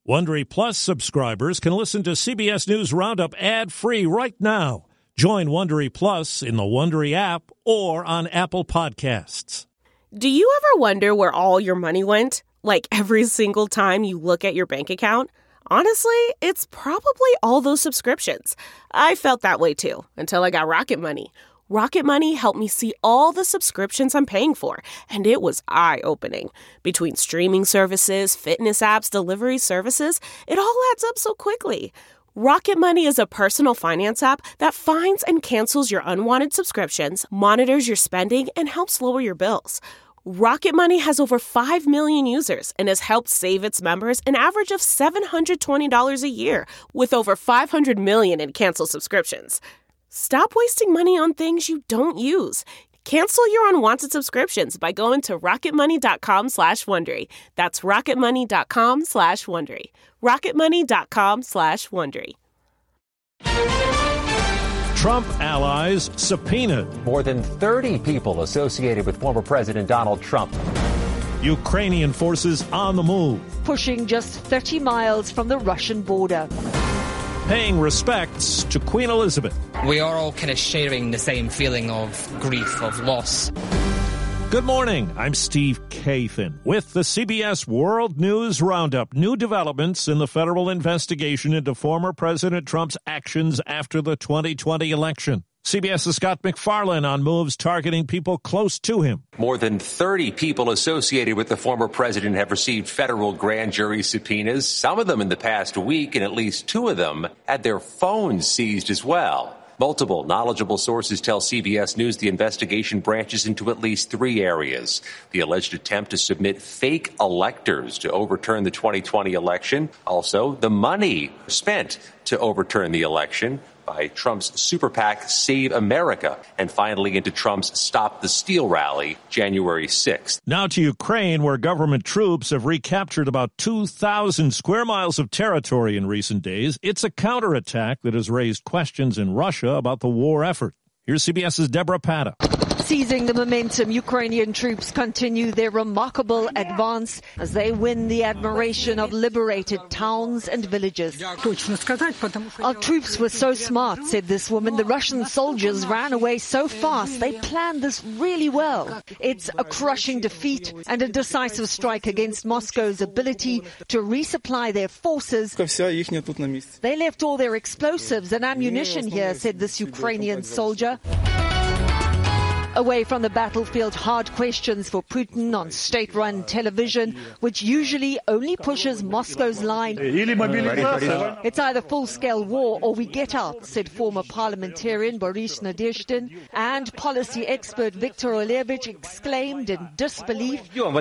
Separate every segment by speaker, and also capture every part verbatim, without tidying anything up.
Speaker 1: Wondery Plus subscribers can listen to C B S News Roundup ad-free right now. Join Wondery Plus in the Wondery app or on Apple Podcasts.
Speaker 2: Do you ever wonder where all your money went? Like every single time you look at your bank account? Honestly, it's probably all those subscriptions. I felt that way too, until I got Rocket Money. Rocket Money helped me see all the subscriptions I'm paying for, and it was eye-opening. Between streaming services, fitness apps, delivery services, it all adds up so quickly. Rocket Money is a personal finance app that finds and cancels your unwanted subscriptions, monitors your spending, and helps lower your bills. Rocket Money has over five million users and has helped save its members an average of seven hundred twenty dollars a year, with over five hundred million in canceled subscriptions. Stop wasting money on things you don't use. Cancel your unwanted subscriptions by going to rocketmoney.com slash Wondery. That's rocketmoney.com slash Wondery. rocketmoney.com slash Wondery.
Speaker 1: Trump allies subpoenaed.
Speaker 3: More than thirty people associated with former President Donald Trump.
Speaker 1: Ukrainian forces on the move.
Speaker 4: Pushing just thirty miles from the Russian border.
Speaker 1: Paying respects to Queen Elizabeth.
Speaker 5: We are all kind of sharing the same feeling of grief, of loss.
Speaker 1: Good morning. I'm Steve Kathan with the C B S World News Roundup. New developments in the federal investigation into former President Trump's actions after the twenty twenty election. CBS's Scott MacFarlane on moves targeting people close to him.
Speaker 3: More than thirty people associated with the former president have received federal grand jury subpoenas, some of them in the past week, and at least two of them had their phones seized as well. Multiple knowledgeable sources tell C B S News the investigation branches into at least three areas. The alleged attempt to submit fake electors to overturn the twenty twenty election. Also, the money spent to overturn the election by Trump's super PAC Save America, and finally into Trump's Stop the Steal rally January sixth.
Speaker 1: Now to Ukraine, where government troops have recaptured about two thousand square miles of territory in recent days. It's a counterattack that has raised questions in Russia about the war effort. Here's CBS's Deborah Patta.
Speaker 4: Seizing the momentum, Ukrainian troops continue their remarkable advance as they win the admiration of liberated towns and villages. Our troops were so smart, said this woman. The Russian soldiers ran away so fast. They planned this really well. It's a crushing defeat and a decisive strike against Moscow's ability to resupply their forces. They left all their explosives and ammunition here, said this Ukrainian soldier. Away from the battlefield, hard questions for Putin on state-run television, which usually only pushes Moscow's line. It's either full-scale war or we get out, said former parliamentarian Boris Nadezhdin, and policy expert Viktor Olevich exclaimed in disbelief.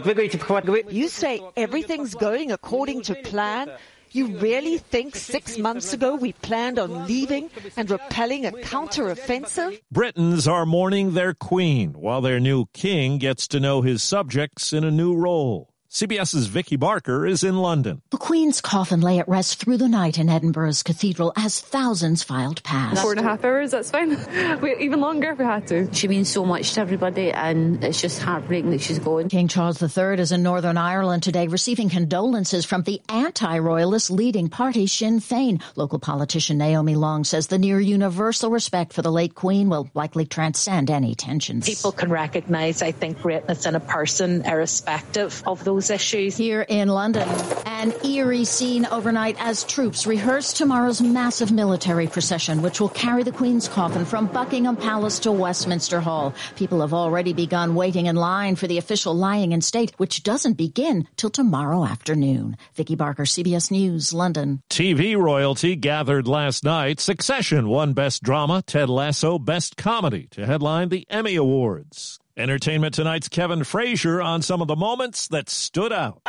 Speaker 4: You say everything's going according to plan? You really think six months ago we planned on leaving and repelling a counter-offensive?
Speaker 1: Britons are mourning their queen while their new king gets to know his subjects in a new role. CBS's Vicky Barker is in London.
Speaker 6: The Queen's coffin lay at rest through the night in Edinburgh's cathedral as thousands filed past.
Speaker 7: Four and a half hours, that's fine. Wait, even longer if we had to.
Speaker 8: She means so much to everybody, and it's just heartbreaking that she's going.
Speaker 6: King Charles the Third is in Northern Ireland today, receiving condolences from the anti-royalist leading party Sinn Féin. Local politician Naomi Long says the near-universal respect for the late Queen will likely transcend any tensions.
Speaker 9: People can recognise, I think, greatness in a person, irrespective of those issues.
Speaker 6: Here in London, an eerie scene overnight as troops rehearse tomorrow's massive military procession, which will carry the Queen's coffin from Buckingham Palace to Westminster Hall. People have already begun waiting in line for the official lying in state, which doesn't begin till tomorrow afternoon. Vicky Barker, C B S News, London.
Speaker 1: T V royalty gathered last night. Succession won Best Drama, Ted Lasso Best Comedy to headline the Emmy Awards. Entertainment Tonight's Kevin Frazier on some of the moments that stood out.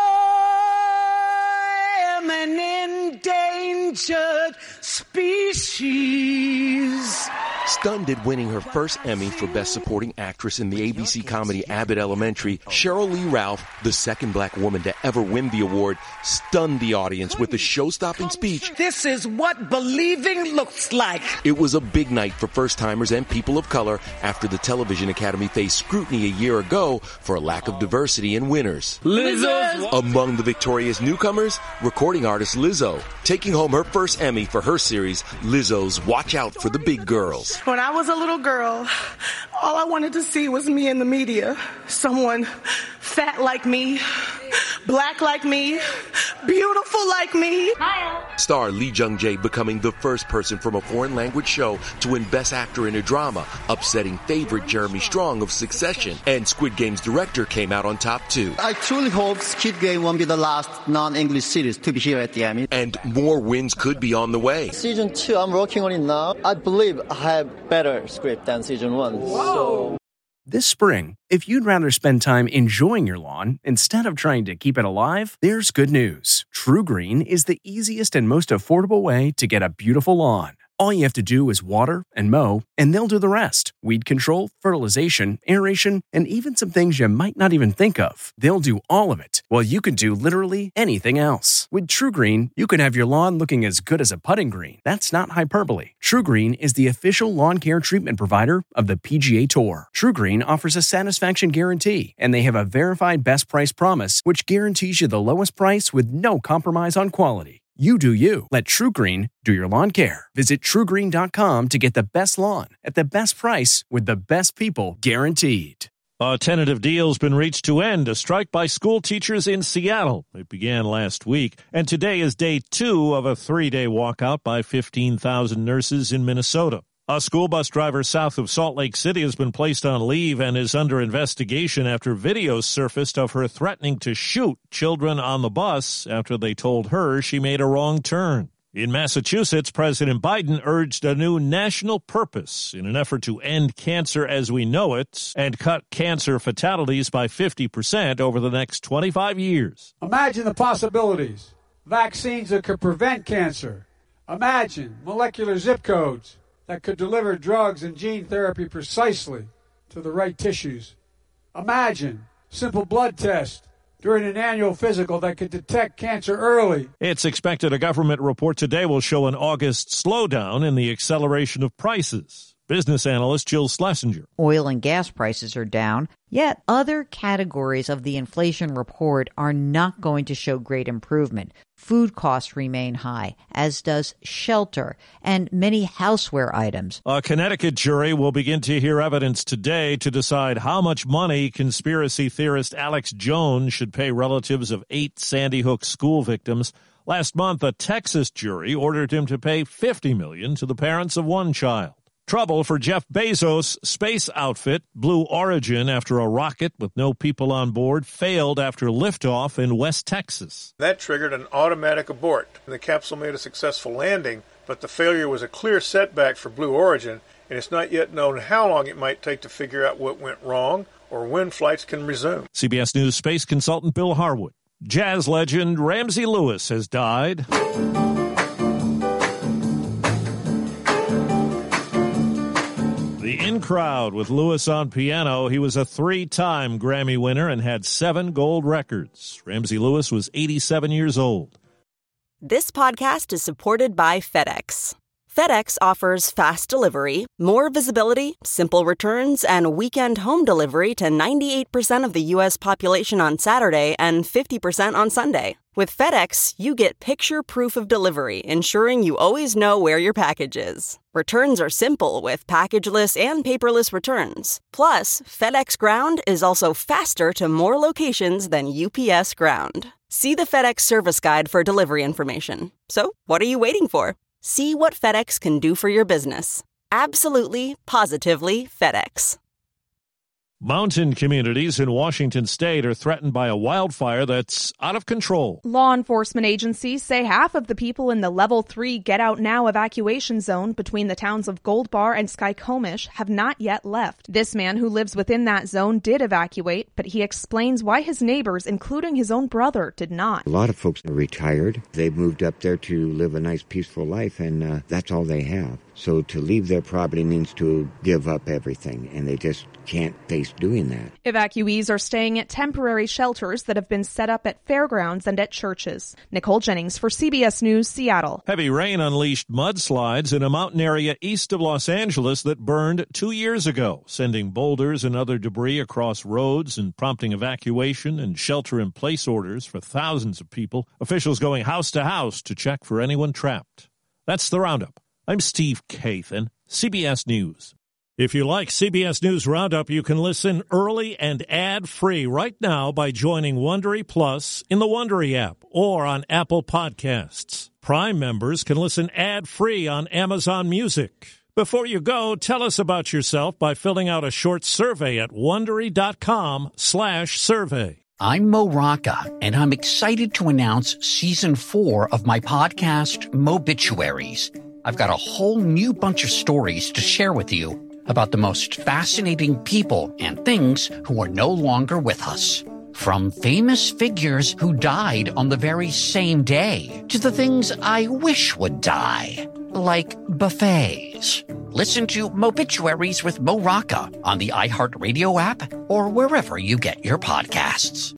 Speaker 10: I am an endangered species. Stunned at winning her first Emmy for Best Supporting Actress in the A B C comedy Abbott Elementary, Cheryl Lee Ralph, the second black woman to ever win the award, stunned the audience with a show-stopping speech.
Speaker 11: This is what believing looks like.
Speaker 10: It was a big night for first-timers and people of color after the Television Academy faced scrutiny a year ago for a lack of diversity in winners.
Speaker 11: Lizzo!
Speaker 10: Among the victorious newcomers, recording artist Lizzo, taking home her first Emmy for her series, Lizzo's Watch Out for the Big Girls.
Speaker 12: When I was a little girl, all I wanted to see was me in the media. Someone fat like me, black like me, beautiful like me.
Speaker 10: Star Lee Jung-jae becoming the first person from a foreign language show to win Best Actor in a Drama, upsetting favorite Jeremy Strong of Succession. And Squid Game's director came out on top too.
Speaker 13: I truly hope Squid Game won't be the last non-English series to be here at the Emmy.
Speaker 10: And more wins could be on the way.
Speaker 13: Season two, I'm working on it now. I believe I have better script than season one. So.
Speaker 14: This spring, if you'd rather spend time enjoying your lawn instead of trying to keep it alive, there's good news. True Green is the easiest and most affordable way to get a beautiful lawn. All you have to do is water and mow, and they'll do the rest. Weed control, fertilization, aeration, and even some things you might not even think of. They'll do all of it, while you can do literally anything else. With True Green, you can have your lawn looking as good as a putting green. That's not hyperbole. True Green is the official lawn care treatment provider of the P G A Tour. True Green offers a satisfaction guarantee, and they have a verified best price promise, which guarantees you the lowest price with no compromise on quality. You do you. Let True Green do your lawn care. Visit true green dot com to get the best lawn at the best price with the best people guaranteed.
Speaker 1: A tentative deal's been reached to end a strike by school teachers in Seattle. It began last week, and today is day two of a three-day walkout by fifteen thousand nurses in Minnesota. A school bus driver south of Salt Lake City has been placed on leave and is under investigation after videos surfaced of her threatening to shoot children on the bus after they told her she made a wrong turn. In Massachusetts, President Biden urged a new national purpose in an effort to end cancer as we know it and cut cancer fatalities by fifty percent over the next twenty-five years.
Speaker 15: Imagine the possibilities. Vaccines that could prevent cancer. Imagine molecular zip codes that could deliver drugs and gene therapy precisely to the right tissues. Imagine simple blood tests during an annual physical that could detect cancer early.
Speaker 1: It's expected a government report today will show an August slowdown in the acceleration of prices. Business analyst Jill Schlesinger.
Speaker 16: Oil and gas prices are down, yet other categories of the inflation report are not going to show great improvement. Food costs remain high, as does shelter and many houseware items.
Speaker 1: A Connecticut jury will begin to hear evidence today to decide how much money conspiracy theorist Alex Jones should pay relatives of eight Sandy Hook school victims. Last month, a Texas jury ordered him to pay fifty million dollars to the parents of one child. Trouble for Jeff Bezos' space outfit, Blue Origin, after a rocket with no people on board failed after liftoff in West Texas.
Speaker 17: That triggered an automatic abort. The capsule made a successful landing, but the failure was a clear setback for Blue Origin, and it's not yet known how long it might take to figure out what went wrong or when flights can resume.
Speaker 1: C B S News space consultant Bill Harwood. Jazz legend Ramsey Lewis has died. The In Crowd with Lewis on piano. He was a three-time Grammy winner and had seven gold records. Ramsey Lewis was eighty-seven years old.
Speaker 18: This podcast is supported by FedEx. FedEx offers fast delivery, more visibility, simple returns, and weekend home delivery to ninety-eight percent of the U S population on Saturday and fifty percent on Sunday. With FedEx, you get picture proof of delivery, ensuring you always know where your package is. Returns are simple with packageless and paperless returns. Plus, FedEx Ground is also faster to more locations than U P S Ground. See the FedEx service guide for delivery information. So, what are you waiting for? See what FedEx can do for your business. Absolutely, positively FedEx.
Speaker 1: Mountain communities in Washington state are threatened by a wildfire that's out of control.
Speaker 19: Law enforcement agencies say half of the people in the Level three Get Out Now evacuation zone between the towns of Gold Bar and Skykomish have not yet left. This man who lives within that zone did evacuate, but he explains why his neighbors, including his own brother, did not.
Speaker 20: A lot of folks are retired. They've moved up there to live a nice, peaceful life, and uh, that's all they have. So to leave their property means to give up everything, and they just can't face doing that.
Speaker 19: Evacuees are staying at temporary shelters that have been set up at fairgrounds and at churches. Nicole Jennings for C B S News, Seattle.
Speaker 1: Heavy rain unleashed mudslides in a mountain area east of Los Angeles that burned two years ago, sending boulders and other debris across roads and prompting evacuation and shelter-in-place orders for thousands of people. Officials going house to house to check for anyone trapped. That's the Roundup. I'm Steve Kathan, C B S News. If you like C B S News Roundup, you can listen early and ad-free right now by joining Wondery Plus in the Wondery app or on Apple Podcasts. Prime members can listen ad-free on Amazon Music. Before you go, tell us about yourself by filling out a short survey at Wondery.com slash survey.
Speaker 21: I'm Mo Rocca, and I'm excited to announce season four of my podcast, Mobituaries. I've got a whole new bunch of stories to share with you about the most fascinating people and things who are no longer with us. From famous figures who died on the very same day to the things I wish would die, like buffets. Listen to Mobituaries with Mo Rocca on the iHeartRadio app or wherever you get your podcasts.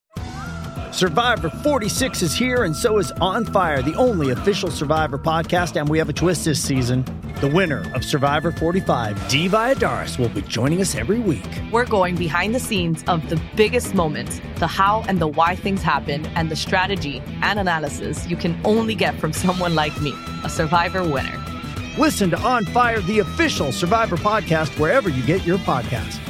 Speaker 22: Survivor forty-six is here, and so is On Fire, the only official Survivor podcast, and we have a twist this season. The winner of Survivor forty-five, Dee Valladares, will be joining us every week.
Speaker 23: We're going behind the scenes of the biggest moments, the how and the why things happen, and the strategy and analysis you can only get from someone like me, a Survivor winner.
Speaker 22: Listen to On Fire, the official Survivor podcast, wherever you get your podcasts.